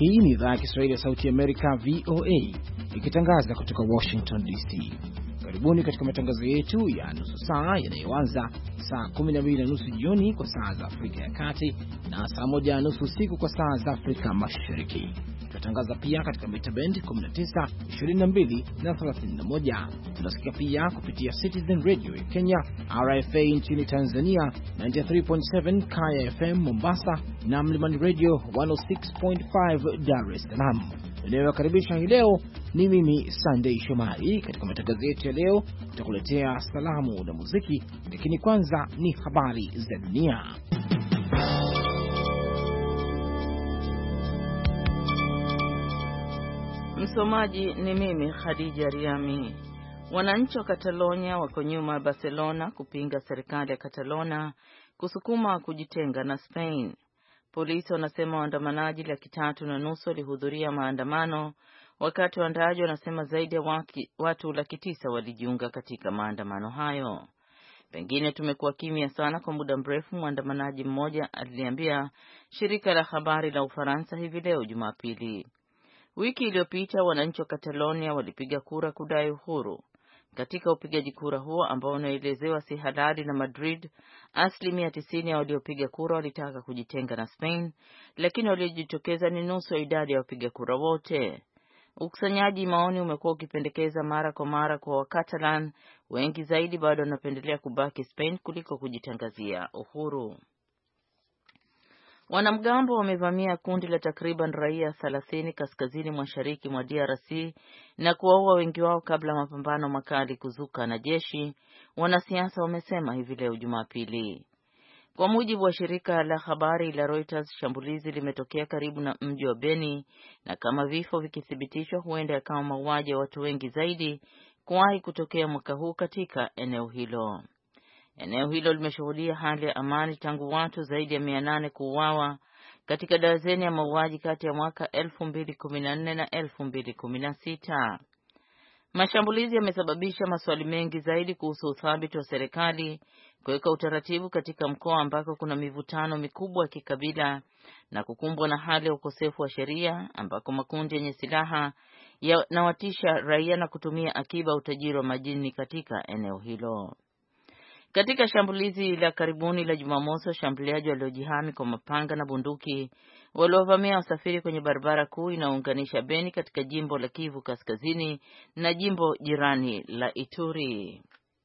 Hii ni idhaa ya Kiswahili ya Sauti ya Amerika, VOA, ikitangaza kutoka Washington DC. Karibuni katika matangazo yetu ya nusu saa yanayoanza saa 12:30 jioni kwa saa za Afrika ya Kati na saa 1:30 usiku kwa saa za Afrika Mashariki. Tunatangaza pia katika mita band 19, 22 na 31. Tunasikia pia kupitia Citizen Radio ya Kenya, RFA nchini Tanzania 93.7, Kaya FM Mombasa na Mlimani Radio 106.5 Dar es Salaam. Ninayokaribisha hii leo ni mimi Sunday Shomari. Katika matangazo yetu ya leo tutakuletea salamu na muziki, lakini kwanza ni habari za dunia. Msomaji ni mimi Khadija Riami. Wananchi wa Catalonia wako nyuma ya Barcelona kupinga serikali ya Catalonia kusukuma kujitenga na Spain. Polisi wanasema waandamanaji 3.5 walihudhuria maandamano, wakati waandaaji wanasema zaidi ya watu 900,000 walijiunga katika maandamano hayo. Pengine tumekuwa kimya sana kwa muda mrefu, mwandamanaji mmoja aliliambia shirika la habari la Ufaransa hivi leo Jumapili. Wiki iliyopita wananchi wa Catalonia walipiga kura kudai uhuru. Katika upigaji kura huo ambao unaelezewa si halali na Madrid, 90% ya waliopiga kura walitaka kujitenga na Spain, lakini waliojitokeza ni nusu ya idadi ya wapiga kura wote. Ukusanyaji maoni umekuwa ukipendekeza mara kwa mara kwa Wakatalan wengi zaidi bado wanapendelea kubaki Spain kuliko kujitangazia uhuru. Wanamgambo wamevamia kundi la takriban raia 30 kaskazini mashariki mwa DRC na kuwaua wengi wao kabla mapambano makali kuzuka na jeshi, wanasiasa wamesema hivi leo Jumapili. Kwa mujibu wa shirika la habari la Reuters, shambulizi limetokea karibu na mji wa Beni, na kama vifo vikithibitishwa huenda kama mauaji ya watu wengi zaidi kuwahi kutokea mwaka huu katika eneo hilo. Eneo hilo limeshuhudia hali ya amani tangu watu zaidi ya 800 kuuawa katika dazeni ya mauaji kati ya mwaka 2014 na 2016. Mashambulizi yamesababisha maswali mengi zaidi kuhusu uthabiti wa serikali kuweka utaratibu katika mkoa ambako kuna mivutano mikubwa ya kikabila na kukumbwa na hali ya ukosefu wa sheria ambako makundi yenye silaha yanawatisha raia na kutumia akiba utajiri wa majini katika eneo hilo. Katika shambulizi la karibuni la Jumamosi, washambuliaji waliojihami kwa mapanga na bunduki waliovamia wasafiri kwenye barabara kuu inayounganisha Beni katika jimbo la Kivu Kaskazini na jimbo jirani la Ituri.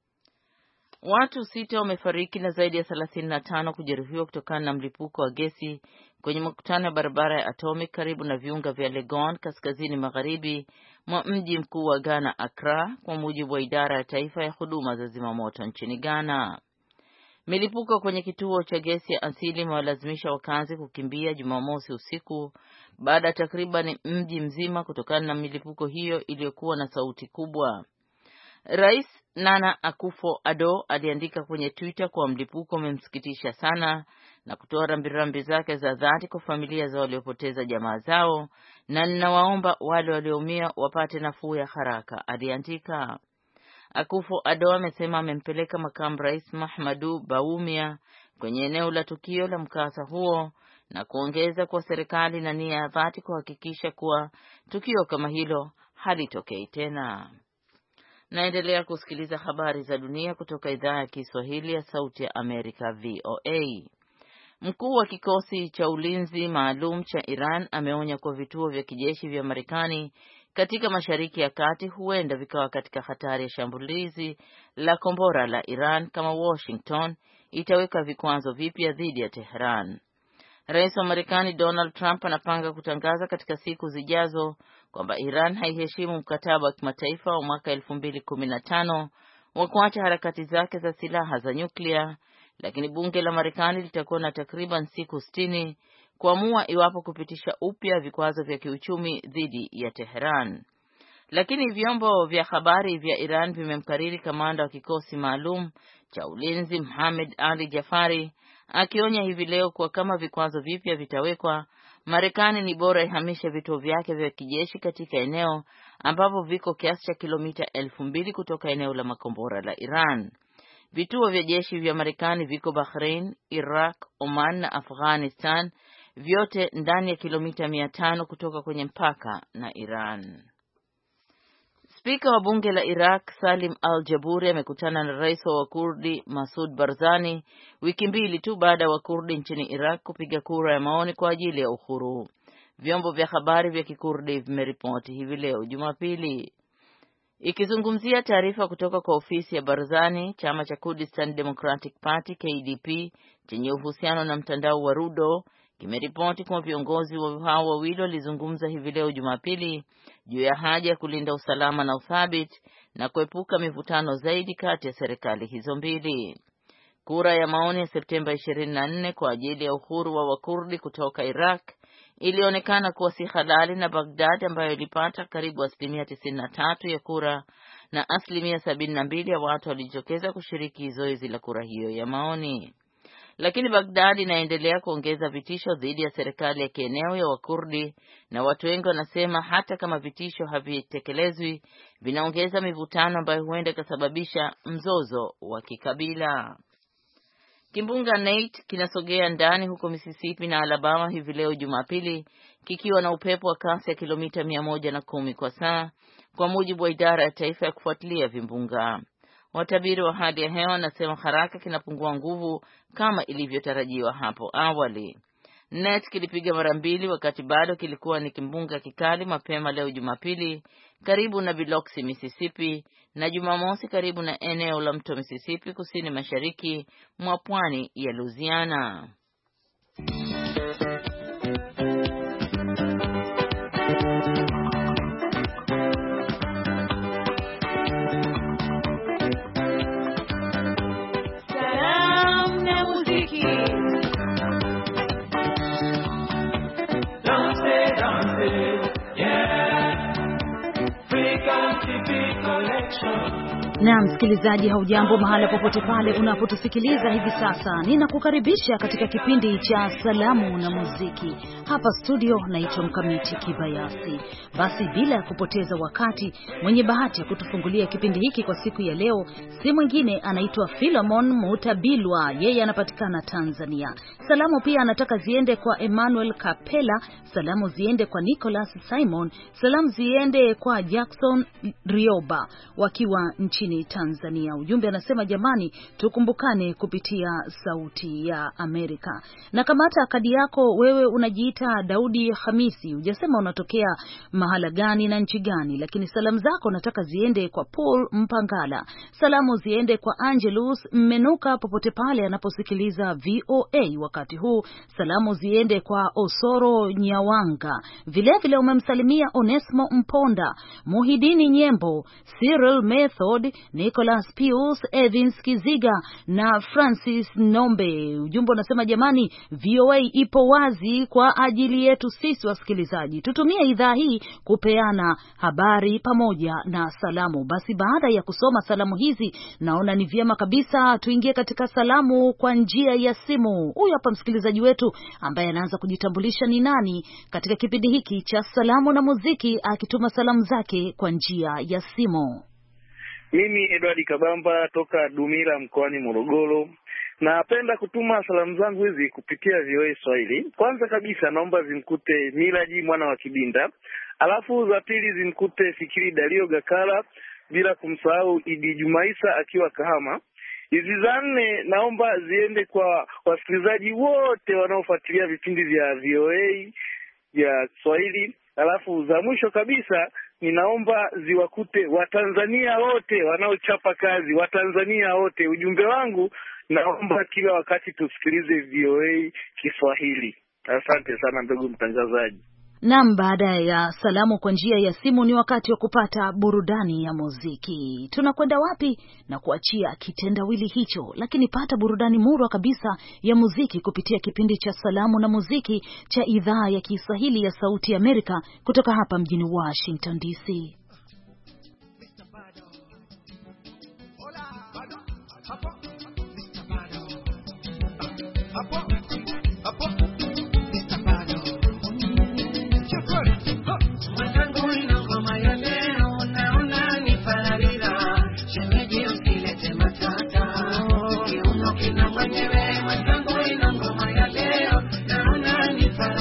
Watu 6 wamefariki na zaidi ya 35 kujeruhiwa kutokana na mlipuko wa gesi kwenye makutano ya barabara ya Atomic karibu na viunga vya Legon kaskazini magharibi mwa mji mkuu wa Ghana, Accra, kwa mujibu wa idara ya taifa ya huduma za zimamoto nchini Ghana. Milipuko kwenye kituo cha gesi ya asili imewalazimisha wakazi kukimbia Jumamosi usiku baada takriban mji mzima kutokana na milipuko hiyo iliyokuwa na sauti kubwa. Rais Nana Akufo-Addo aliandika kwenye Twitter kwa mlipuko umemsikitisha sana na kutoa rambirambi zake za dhati kwa familia za waliopoteza jamaa zao, na ninawaomba wale walioumia wapate nafuu ya haraka, aliandika. Akufo-Addo amesema amempeleka makamu rais Mahamadou Bawumia kwenye eneo la tukio la mkasa huo na kuongeza kwa serikali na nia ya dhati kuhakikisha kuwa tukio kama hilo halitokei tena. Naendelea kusikiliza habari za dunia kutoka idhaa ya Kiswahili ya Sauti ya Amerika, VOA. Mkuu wa kikosi cha ulinzi maalum cha Iran ameonya kuwa vituo vya kijeshi vya Marekani katika Mashariki ya Kati huenda vikawa katika hatari ya shambulizi la kombora la Iran kama Washington itaweka vikwazo vipya dhidi ya Tehran. Rais wa Marekani Donald Trump anapanga kutangaza katika siku zijazo kwamba Iran haiheshimu mkataba wa kimataifa wa mwaka 2015 wa kuacha harakati zake za silaha za nyuklia, lakini bunge la Marekani litakuwa na takriban siku 60 kuamua iwapo kupitisha upya vikwazo vya kiuchumi dhidi ya Tehran. Lakini vyombo vya habari vya Iran vimemkariri kamanda wa kikosi maalum cha ulinzi Mohammad Ali Jafari akionya hivi leo kuwa kama vikwazo vipya vitawekwa, Marekani ni bora ihamishe vituo vyake vya kijeshi katika eneo ambapo viko kiasi cha kilomita 2000 kutoka eneo la makombora la Iran. Vituo vya jeshi vya Marekani viko Bahrain, Iraq, Oman na Afghanistan vyote ndani ya kilomita 500 kutoka kwenye mpaka na Iran. Spika wa bunge la Iraq Salim al-Jaburi amekutana na rais wa Wakurdi Masoud Barzani wiki mbili tu baada ya Wakurdi nchini Iraq kupiga kura ya maoni kwa ajili ya uhuru. Vyombo vya habari vya Kikurdi vimeripoti hivi leo Jumapili. Ikizungumzia taarifa kutoka kwa ofisi ya Barzani, chama cha Kurdistan Democratic Party KDP chenye uhusiano na mtandao wa Rudo kimeripoti kwa viongozi hao wawili walizungumza hivi leo Jumapili juu ya haja ya kulinda usalama na uthabiti na kuepuka mivutano zaidi kati ya serikali hizo mbili. Kura ya maoni ya Septemba 24 kwa ajili ya uhuru wa Wakurdi kutoka Iraq ilionekana kuwa si halali na Baghdad ambayo ilipata karibu 93% ya kura na 72% ya watu walijitokeza kushiriki zoezi la kura hiyo ya maoni. Lakini Baghdad inaendelea kuongeza vitisho dhidi ya serikali ya kieneo ya Wakurdi na watu wengi wanasema hata kama vitisho havitekelezwi vinaongeza mivutano ambayo huenda ikasababisha mzozo wa kikabila. Kimbunga Nate kinasogea ndani huko Mississippi na Alabama hivi leo Jumapili kikiwa na upepo wa kasi ya kilomita 110 kwa saa kwa mujibu wa idara ya taifa ya kufuatilia vimbunga. Watabiri wa hali ya hewa wanasema haraka kinapungua nguvu kama ilivyotarajiwa hapo awali. Nate kilipiga mara mbili wakati bado kilikuwa ni kimbunga kikali mapema leo Jumapili karibu na Biloxi, Mississippi na Jumamosi karibu na eneo la mto Mississippi kusini mashariki mwa pwani ya Louisiana. Na msikilizaji, haujambo mahala popote pale unapotusikiliza hivi sasa. Ninakukaribisha katika kipindi cha salamu na muziki. Hapa studio naitwa Mkamiti Kibayasi. Basi bila ya kupoteza wakati, mwenye bahati ya kutufungulia kipindi hiki kwa siku ya leo si mwingine, anaitwa Philemon Mutabilwa. Yeye anapatikana Tanzania. Salamu pia anataka ziende kwa Emmanuel Kapela, salamu ziende kwa Nicholas Simon, salamu ziende kwa Jackson Rioba wakiwa nchini Tanzania. Ujumbe anasema jamani, tukumbukane kupitia Sauti ya Amerika. Na kamata kadi yako, wewe unajiita Daudi Hamisi, hujasema unatokea mahala gani na nchi gani, lakini salamu zako nataka ziende kwa Paul Mpangala, salamu ziende kwa Angelus Mmenuka popote pale anaposikiliza VOA wakati huu, salamu ziende kwa Osoro Nyawanga, vile umemsalimia Onesmo Mponda, Muhidini Nyembo, Cyril Method, Nicholas Pius, Evans Kiziga na Francis Nombe. Ujumbe unasema jamani, VOA ipo wazi kwa ajili yetu sisi wasikilizaji. Tutumie idhaa hii kupeana habari pamoja na salamu. Basi baada ya kusoma salamu hizi, naona ni vyema kabisa tuingie katika salamu kwa njia ya simu. Huyu hapa msikilizaji wetu ambaye anaanza kujitambulisha ni nani katika kipindi hiki cha salamu na muziki, akituma salamu zake kwa njia ya simu. Mimi Edward Kabamba toka Dumila mkoani Morogoro. Napenda kutuma salamu zangu hizi kupitia VOA Swahili. Kwanza kabisa naomba zimkute Milaji mwana wa Kibinda. Alafu za pili zimkute Fikiri Dario Gakala, bila kumsahau Idi Jumaisa akiwa Kahama. Hizi za nne naomba ziende kwa wasikilizaji wote wanaofuatilia vipindi vya VOA vya Swahili. Alafu za mwisho kabisa ninaomba ziwakute Watanzania wote wanaochapa kazi, Watanzania wote. Ujumbe wangu, naomba kila wakati tusikilize VOA Kiswahili. Asante sana ndugu mtangazaji. Naam, baada ya salamu kwa njia ya simu ni wakati wa kupata burudani ya muziki. Tunakwenda wapi? Na kuachia kitendawili hicho, lakini pata burudani murwa kabisa ya muziki kupitia kipindi cha salamu na muziki cha idhaa ya Kiswahili ya Sauti ya Amerika kutoka hapa mjini Washington DC. Mwenyewe mwenzangu ina ngoma ya leo, naona ni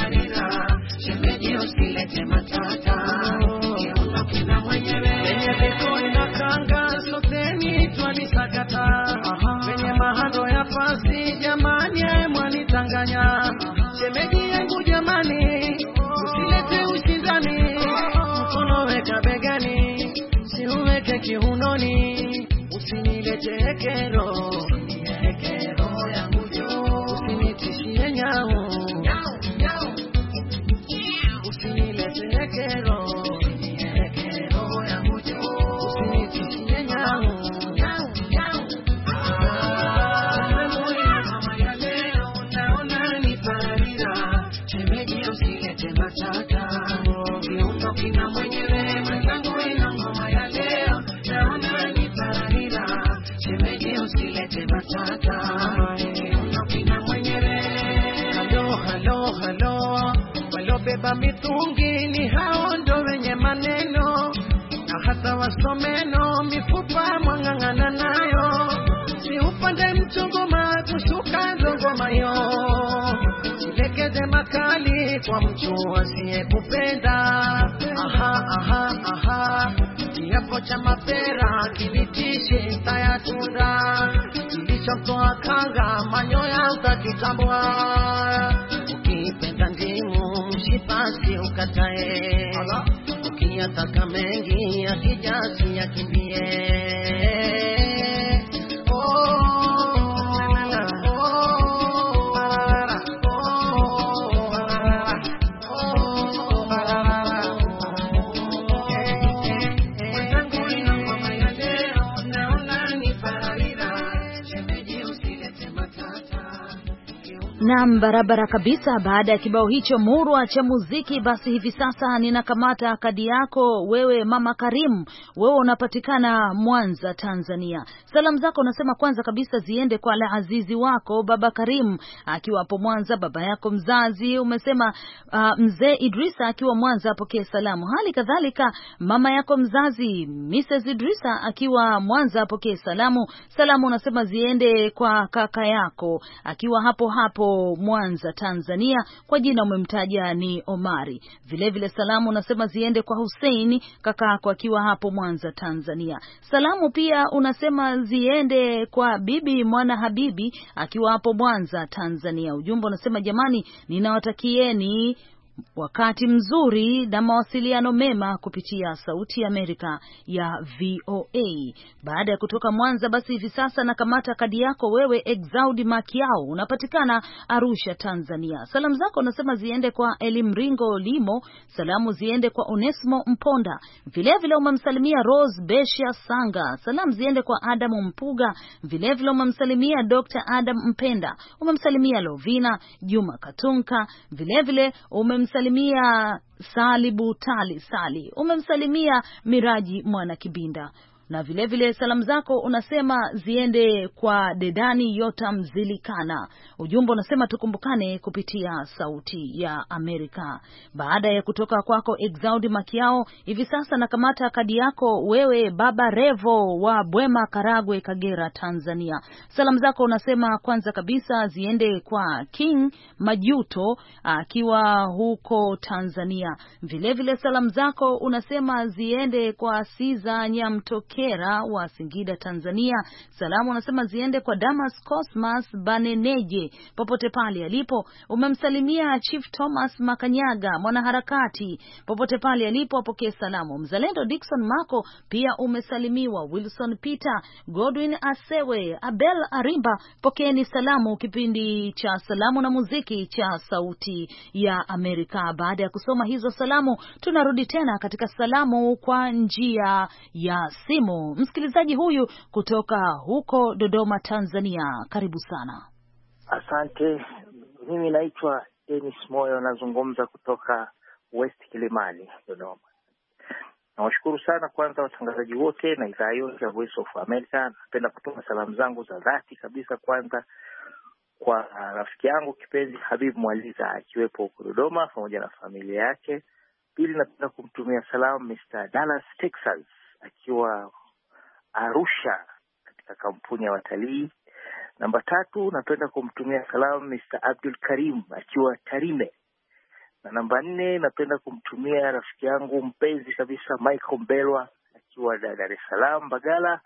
matata. Kiuno kina mwenyewe mwenzangu ina ngoma ya leo. Naona ni pararira, shemeji usilete matata. Kiuno kina mwenyewe. Halo, halo, halo, walobeba mitungi ni hao ndo wenye maneno. Na hata wasomeno mifupa mwang'ang'ana nayo. Si upande mchongoma kushuka ngoma yo. Silekeze makali kwa mtu asiyekupenda. Aha, aha, aha, kiapo cha mapera kinitishe tayatunda. Kilichotoa kanga manyoya utakitambua. Ukipenda ndimu mshipasi ukatae. Ukiyataka mengi ya kijasi ya kimbie. Naam, barabara kabisa. Baada ya kibao hicho murwa cha muziki, basi hivi sasa ninakamata kadi yako wewe Mama Karim. Wewe unapatikana Mwanza, Tanzania. Salamu zako unasema kwanza kabisa ziende kwa azizi wako Baba Karim akiwa hapo Mwanza, baba yako mzazi umesema mzee Idrisa akiwa Mwanza apokee salamu. Hali kadhalika mama yako mzazi Mrs. Idrisa akiwa Mwanza apokee salamu. Salamu unasema ziende kwa kaka yako akiwa hapo Mwanza, Tanzania, kwa jina umemtaja ni Omari. Vile vile salamu unasema ziende kwa Hussein kakako akiwa hapo Mwanza, Tanzania. Salamu pia unasema ziende kwa bibi Mwana Habibi akiwa hapo Mwanza, Tanzania. Ujumbe unasema jamani, ninawatakieni wakati mzuri na mawasiliano mema kupitia Sauti ya Amerika ya VOA. Baada ya kutoka Mwanza, basi hivi sasa nakamata kadi yako wewe Exaudi Makiao, unapatikana Arusha, Tanzania. Salamu zako unasema ziende kwa Elimringo Limo, salamu ziende kwa Onesmo Mponda. Vile vile umemsalimia Rose Besha Sanga. Salamu ziende kwa Adam Mpuga. Vile vile umemsalimia Dr. Adam Mpenda. Umemsalimia Lovina Juma Katunka. Vile vile umemsalimia Salibu Tali Sali. Umemsalimia Miraji Mwana Kibinda. Na vile vile salamu zako unasema ziende kwa Dedani Yota Mzilikana. Ujumbe unasema tukumbukane kupitia Sauti ya Amerika. Baada ya kutoka kwako Exaudi Makiao, hivi sasa nakamata kadi yako wewe Baba Revo wa Bwema Karagwe, Kagera, Tanzania. Salamu zako unasema kwanza kabisa ziende kwa King Majuto akiwa huko Tanzania. Vile vile salamu zako unasema ziende kwa Siza Nyamtoke Kera wa Singida, Tanzania. Salamu unasema ziende kwa Damas Cosmas Baneneje popote pale alipo. Umemsalimia Chief Thomas Makanyaga mwanaharakati popote pale alipo, apokee salamu. Mzalendo Dickson Mako pia umesalimiwa. Wilson Peter, Godwin Asewe, Abel Arimba, pokeeni salamu kipindi cha salamu na muziki cha Sauti ya Amerika. Baada ya kusoma hizo salamu, tunarudi tena katika salamu kwa njia ya simu. Msikilizaji huyu kutoka huko Dodoma, Tanzania, karibu sana. Asante. Mimi naitwa Dennis Moyo, nazungumza kutoka West Kilimani, Dodoma. Nawashukuru sana kwanza watangazaji wote na idhaa yote ya Voice of America. Napenda kutoa salamu zangu za dhati kabisa kwanza kwa rafiki yangu kipenzi Habib Mwaliza akiwepo huko Dodoma pamoja na familia yake. Pili, napenda kumtumia salamu Mr. Dallas Texas akiwa Arusha katika kampuni ya watalii. Namba 3, napenda kumtumia salamu Mr. Abdul Karim akiwa Tarime. Na namba 4, napenda kumtumia rafiki yangu mpenzi kabisa Michael Mbelwa akiwa Dar es Salaam Bagala.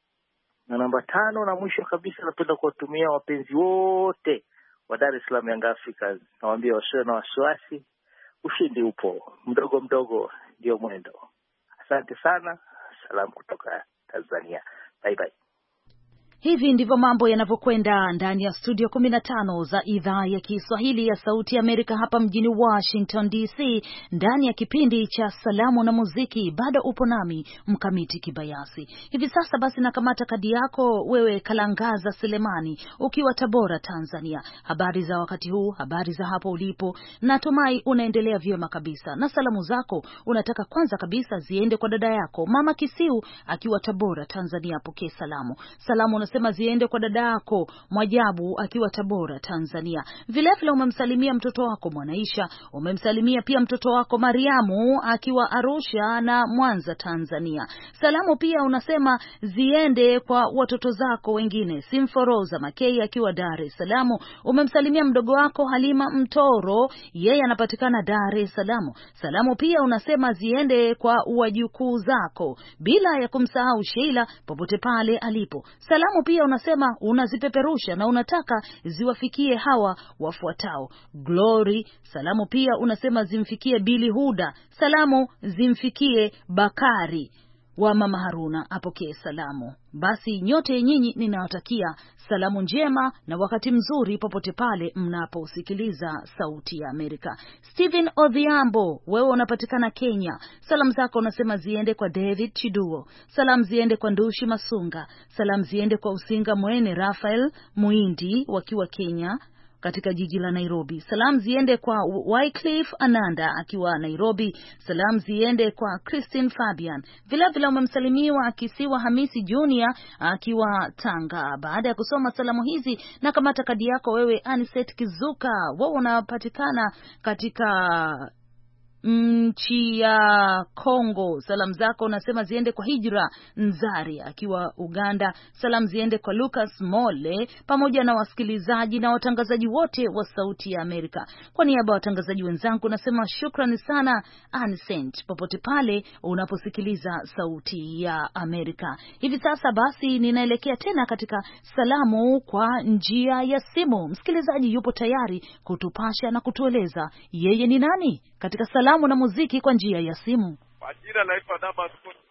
Na namba 5 na mwisho kabisa, napenda kuwatumia wapenzi wote wa Dar es Salaam Young Africans. Nawaambia wasiwe na wasiwasi, ushindi upo, mdogo mdogo ndio mwendo. Asante sana. Salamu kutoka Tanzania. Bye bye. Hivi ndivyo mambo yanavyokwenda ndani ya studio 15 za idhaa ya Kiswahili ya Sauti ya Amerika hapa mjini Washington DC, ndani ya kipindi cha Salamu na Muziki. Bado upo nami Mkamiti Kibayasi. Hivi sasa basi nakamata kadi yako wewe Kalangaza Selemani, ukiwa Tabora, Tanzania. Habari za wakati huu, habari za hapo ulipo. Natumai unaendelea vyema kabisa. Na salamu zako unataka kwanza kabisa ziende kwa dada yako Mama Kisiu akiwa Tabora, Tanzania. Pokea salamu. Salamu unasema ziende kwa dada yako Mwajabu akiwa Tabora, Tanzania. Vile vile umemsalimia mtoto wako Mwanaisha, umemsalimia pia mtoto wako Mariamu akiwa Arusha na Mwanza, Tanzania. Salamu pia unasema ziende kwa watoto zako wengine, Simforoza Makei akiwa Dar es Salaam. Umemsalimia mdogo wako Halima Mtoro, yeye anapatikana Dar es Salaam. Salamu pia unasema ziende kwa wajukuu zako, bila ya kumsahau Sheila popote pale alipo. Salamu pia unasema unazipeperusha na unataka ziwafikie hawa wafuatao: Glory. Salamu pia unasema zimfikie Billy Huda. Salamu zimfikie Bakari wa Mama Haruna, apokee salamu. Basi nyote nyinyi ninawatakia salamu njema na wakati mzuri popote pale mnaposikiliza Sauti ya Amerika. Steven Odhiambo, wewe unapatikana Kenya. Salamu zako unasema ziende kwa David Chiduo. Salamu ziende kwa Ndushi Masunga. Salamu ziende kwa Usinga Mwene Rafael Muindi wakiwa Kenya katika jiji la Nairobi. Salamu ziende kwa Wycliffe Ananda akiwa Nairobi. Salamu ziende kwa Christine Fabian. Vile vile umemsalimiwa Kisiwa Hamisi Junior akiwa Tanga. Baada ya kusoma salamu hizi na kamata kadi yako wewe Aniset Kizuka. Wewe unapatikana katika nchi ya Kongo. Salamu zako unasema ziende kwa Hijra Nzari akiwa Uganda. Salamu ziende kwa Lucas Mole pamoja na wasikilizaji na watangazaji wote wa Sauti ya Amerika. Kwa niaba ya watangazaji wenzangu nasema shukrani sana Anisent, popote pale unaposikiliza Sauti ya Amerika. Hivi sasa basi ninaelekea tena katika salamu kwa njia ya simu. Msikilizaji yupo tayari kutupasha na kutueleza yeye ni nani katika salamu na muziki kwa njia ya simu. Majina naitwa Damas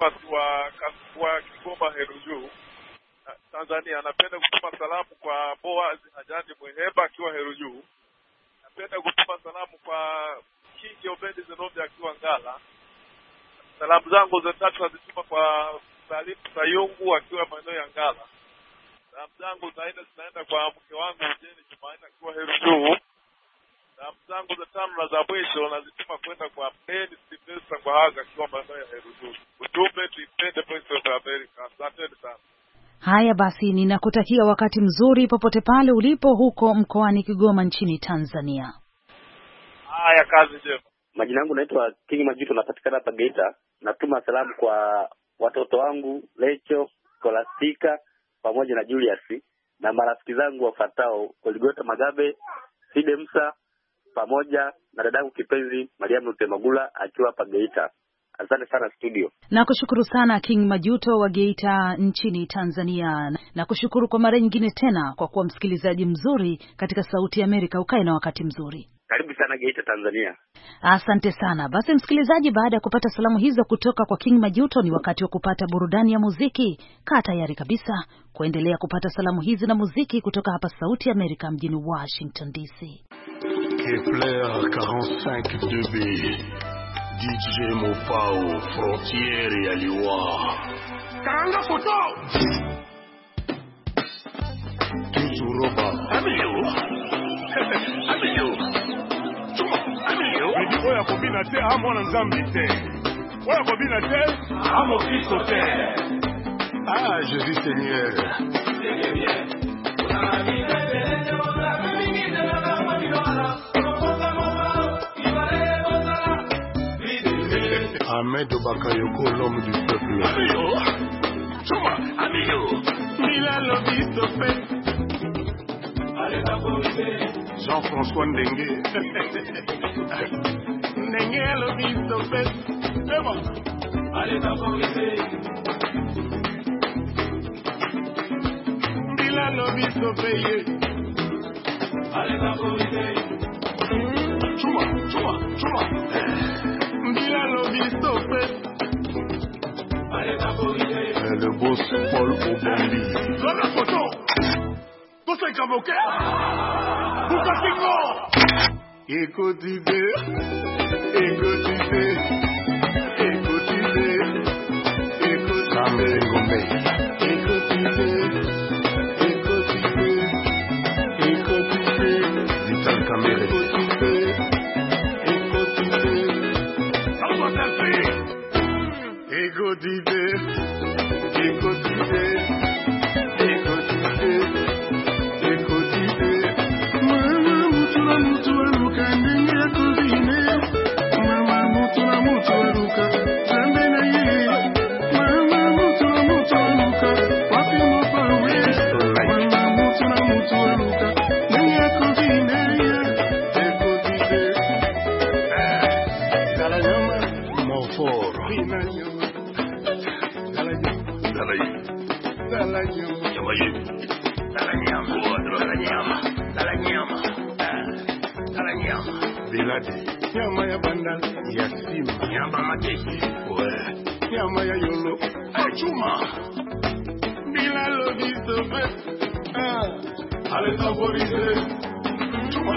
wa Kigoma Heruju, Tanzania. Napenda kutuma salamu kwa Boaz Hajani Mweheba akiwa Heruju. Napenda kutuma salamu kwa Kingi Obedi Zenobi akiwa Ngala. Salamu zangu za tatu nazituma kwa Salim Sayungu akiwa maeneo ya Ngala. Salamu zangu za nne zinaenda kwa mke wangu Jeni Jumaine akiwa Heruju. Salamu zangu za tano na za mwisho nazituma kwenda kwa Mdeni Silvester kwa Haga akiwa maeneo ya Heruju. Ujumbe tuipende Voice of America. Asante sana. Haya basi, ninakutakia wakati mzuri popote pale ulipo huko mkoani Kigoma nchini Tanzania. Haya, kazi njema. Majina yangu naitwa King Majuto, napatikana hapa Geita. Natuma salamu kwa watoto wangu Lecho, Kolastika pamoja na Julius na marafiki zangu wafuatao: Koligota Magabe, Sidemsa pamoja na dadangu kipenzi Mariamu Temagula akiwa hapa Geita. Asante sana studio. Nakushukuru sana King Majuto wa Geita nchini Tanzania. Nakushukuru kwa mara nyingine tena kwa kuwa msikilizaji mzuri katika Sauti ya Amerika. Ukae na wakati mzuri. Karibu sana Geita, Tanzania. Asante sana. Basi msikilizaji, baada ya kupata salamu hizo kutoka kwa King Majuto, ni wakati wa kupata burudani ya muziki. Kaa tayari kabisa kuendelea kupata salamu hizi na muziki kutoka hapa Sauti ya Amerika mjini Washington DC. Kepler 45 2B, DJ Mopao, Frontiere ya Liwa. Karanga photo. Tuzuroba. Amiyo. Amiyo. Amiyo. Oya kobina te amwana nzambi te. Oya kobina te amo Kristo te. Ah, Jésus Seigneur. Ahmed Bakayoko, l'homme du peuple. Amiyo. Chuma, amiyo. Mila Lobistopé. Jean-François Ndengue. Ndengue Lobistopé. C'est bon. Allez, Mila Lobistopé. Allez, Chuma, chuma, chuma. Mila Lobistopé. Le boss Paul Obambi. Dans la photo. comme ok. Bukakingo. Écoutez. Vital Kamere. Nyama ya banda ya simu, nyama mateki, nyama ya yolo, chuma, bila lobi sobe, ale saborize, chuma,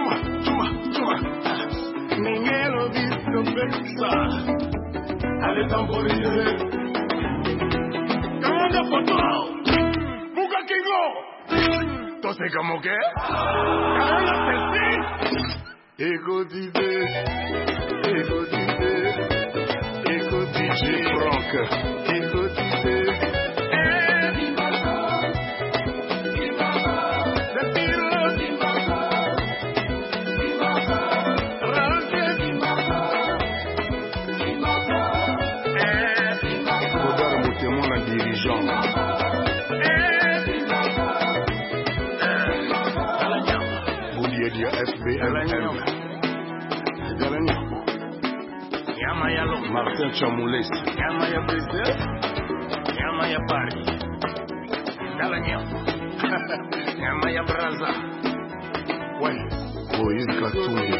ninge lobi sobe, ale saborize, kamanda foto, buka kingo, tose kamo ke, kamanda selfie. Écoutez, Franck, écoutez. Nyama ya Lomba, Martin Chamoules, nyama ya Brazil, nyama ya Paris, dala nyama ya Braza, Moïse Katumbi.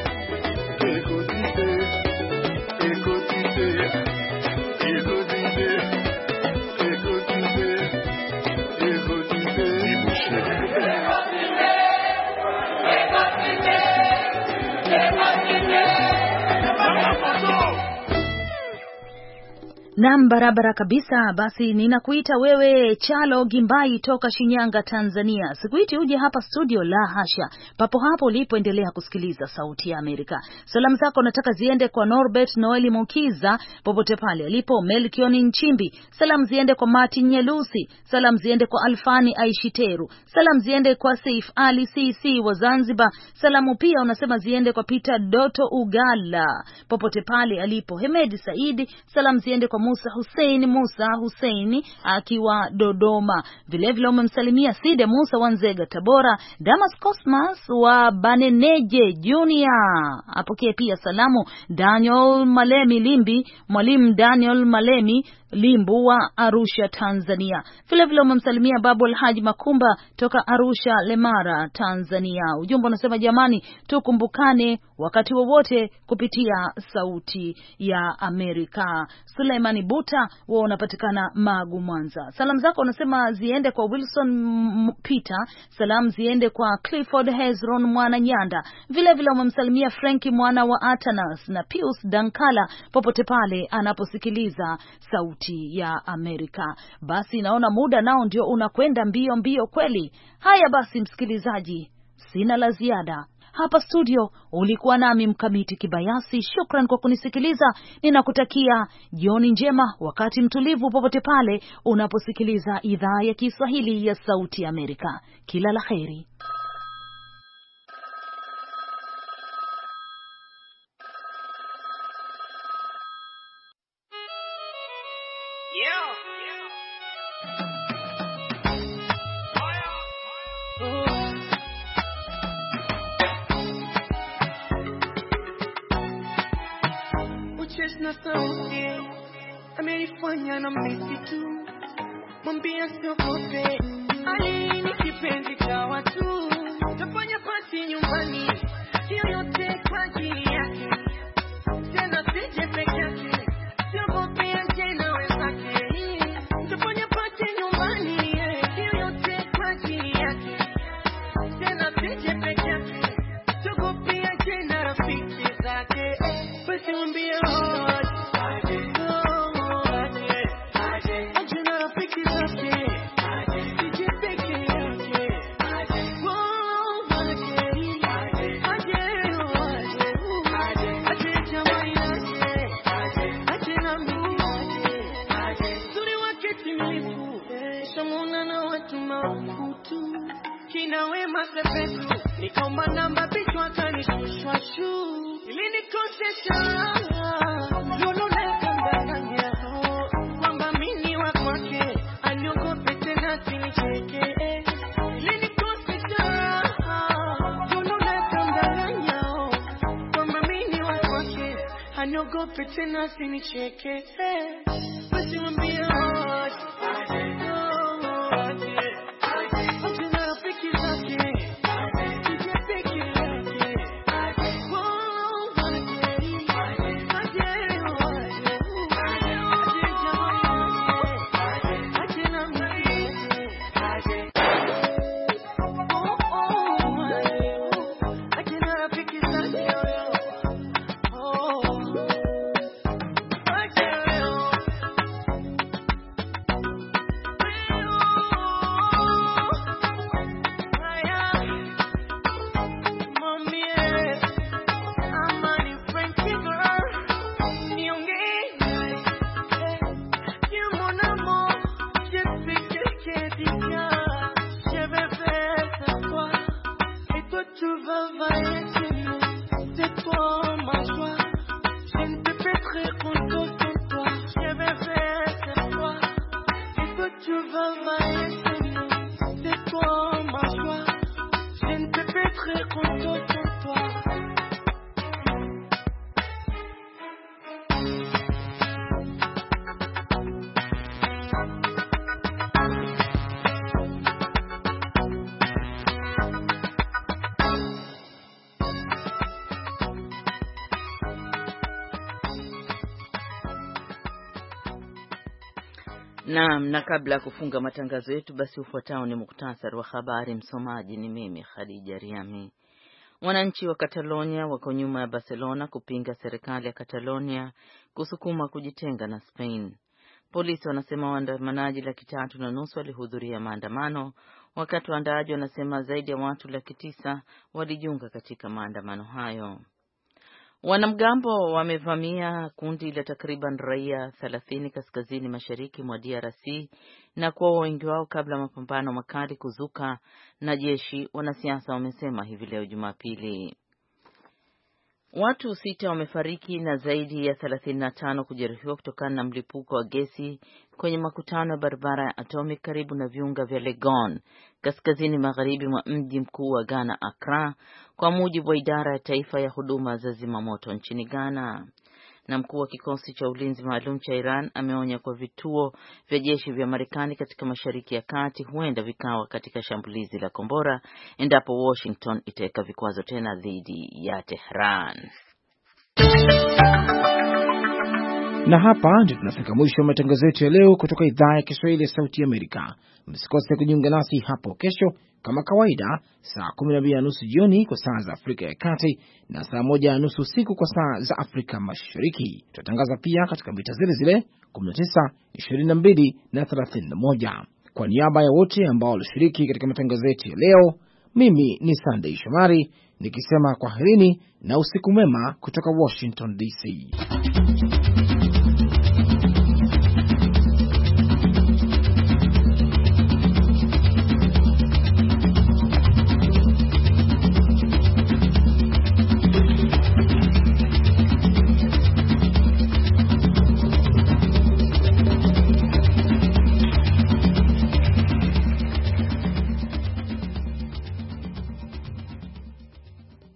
Naam, barabara kabisa. Basi ninakuita wewe Chalo Gimbai toka Shinyanga, Tanzania. Sikuiti uje hapa studio, la hasha. Papo hapo ulipoendelea kusikiliza Sauti ya Amerika. Salamu zako nataka ziende kwa Norbert Noeli Mukiza popote pale alipo, Melkioni Nchimbi. Salamu ziende kwa Martin Nyelusi. Salamu ziende kwa Alfani Aishiteru. Salamu ziende kwa Saif Ali CC wa Zanzibar. Salamu pia unasema ziende kwa Peter Doto Ugala popote pale alipo, Hemedi Saidi. Salamu ziende kwa Musa Hussein akiwa Dodoma. Vile vile umemsalimia Side Musa Wanzega Tabora, Damas Cosmas wa Baneneje Junior. Apokee pia salamu Daniel Malemi Limbi, Mwalimu Daniel Malemi Limbu wa Arusha, Tanzania. Vile vile umemsalimia Babu Alhaji Makumba toka Arusha, Lemara, Tanzania. Ujumbe unasema jamani, tukumbukane wakati wowote kupitia Sauti ya Amerika. Suleimani Buta wao unapatikana Magu, Mwanza. Salamu zako unasema ziende kwa Wilson Peter, salamu ziende kwa Clifford Hezron mwana Nyanda. Vile vile umemsalimia Frankie mwana wa Atanas na Pius Dankala popote pale anaposikiliza Sauti ya Amerika. Basi naona muda nao ndio unakwenda mbio kweli. Haya basi msikilizaji, sina la ziada. Hapa studio ulikuwa nami Mkamiti Kibayasi. Shukran kwa kunisikiliza. Ninakutakia jioni njema, wakati mtulivu popote pale unaposikiliza idhaa ya Kiswahili ya Sauti ya Amerika. Kila la kheri. Na sauti amenifanya na msitu, mwambia siogope, ali ni kipenzi cha watu, tafanya pati nyumbani, hiyo yote kwa ajili yake, tena sije peke yake, siogope aje na wenzake, tafanya pati nyumbani, hiyo yote kwa ajili yake, Aniogope tena sinicheke, basi mwambie aje, na rafiki zake, peke yake, Naam, na kabla ya kufunga matangazo yetu basi ufuatao ni muktasari wa habari. Msomaji ni mimi Khadija Riami. Wananchi wa Catalonia wako nyuma ya Barcelona kupinga serikali ya Catalonia kusukuma kujitenga na Spain. Polisi wanasema waandamanaji 3.5 walihudhuria maandamano, wakati waandaaji wanasema zaidi ya watu 900 walijiunga katika maandamano hayo. Wanamgambo wamevamia kundi la takriban raia 30 kaskazini mashariki mwa DRC na kuwaua wengi wao kabla mapambano makali kuzuka na jeshi, wanasiasa wamesema hivi leo Jumapili. Watu 6 wamefariki na zaidi ya 35 kujeruhiwa kutokana na mlipuko wa gesi kwenye makutano ya barabara ya Atomic karibu na viunga vya Legon, kaskazini magharibi mwa mji mkuu wa Ghana, Accra, kwa mujibu wa idara ya taifa ya huduma za zimamoto nchini Ghana. Na mkuu wa kikosi cha ulinzi maalum cha Iran ameonya kwa vituo vya jeshi vya Marekani katika Mashariki ya Kati huenda vikawa katika shambulizi la kombora endapo Washington itaweka vikwazo tena dhidi ya Tehran. Na hapa ndio tunafika mwisho wa matangazo yetu ya leo kutoka idhaa ya Kiswahili ya Sauti Amerika. Msikose kujiunga nasi hapo kesho kama kawaida saa 12:30 jioni kwa saa za Afrika ya Kati na saa 1:30 usiku kwa saa za Afrika Mashariki. Tutatangaza pia katika mita zile zile 19, 22 na 31. Kwa niaba ya wote ambao walishiriki katika matangazo yetu ya leo, mimi ni Sunday Shomari nikisema kwaherini na usiku mwema kutoka Washington DC.